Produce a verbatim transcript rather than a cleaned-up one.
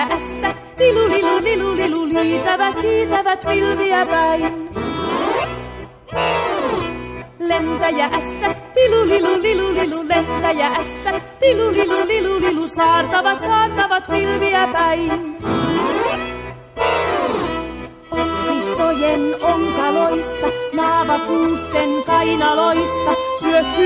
ässät, lilu lilu lilu lilu, liitävät, liitävät pilviä päin. Lentäjä ässät, lilu lilu lilu lilu, lentäjä ässät, lilu lilu lilu lilu, saartavat, kaartavat pilviä päin. Oksistojen onkaloista, naavakuusten kainaloista, syöksy